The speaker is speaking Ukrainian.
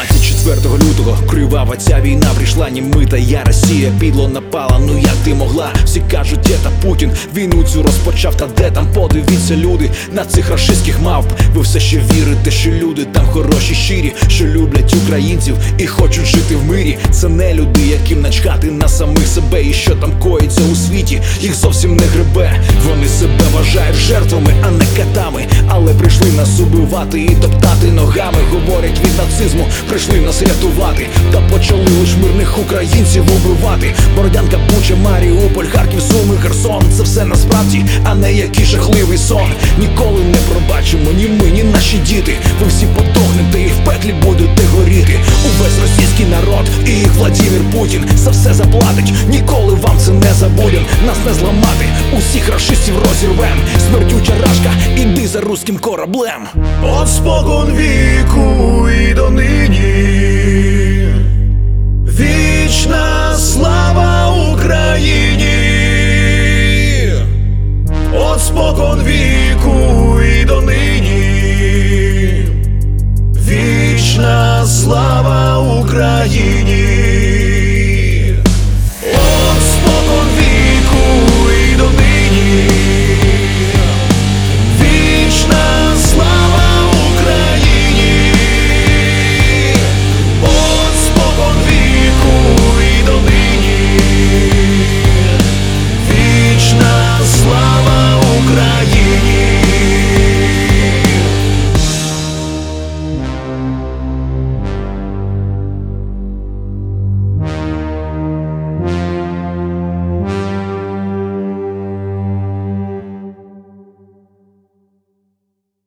24 лютого кривава ця війна прийшла, німита я Росія підло напала, ну як ти могла? Всі кажуть, це Путін війну цю розпочав, та де там? Подивіться, люди, на цих рашистських мавп. Ви все ще вірите, що люди там хороші, щирі, що люблять українців і хочуть жити в мирі. Це не люди, яким начхати на самих себе і що там коїться у світі, їх зовсім не гребе. Вони себе вважають жертвами, а не катами, але прийшли нас убивати і топтати ногами. Говорять, від нацизму прийшли нас рятувати, та почали лиш мирних українців убивати. Бородянка, Буча, Маріуполь, Харків, Суми, Херсон. Це все насправді, а не який жахливий сон. Ніколи не пробачимо ні ми, ні наші діти. Ви всі подохнете і в пеклі будете горіти. Увесь російський народ і їх Владимир Путін за все заплатить, ніколи вам це не забудем. Нас не зламати, усіх рашистів розірвем. Смертюча рашка, іди за руським кораблем. От спокон віку і донині вічна слава Україні.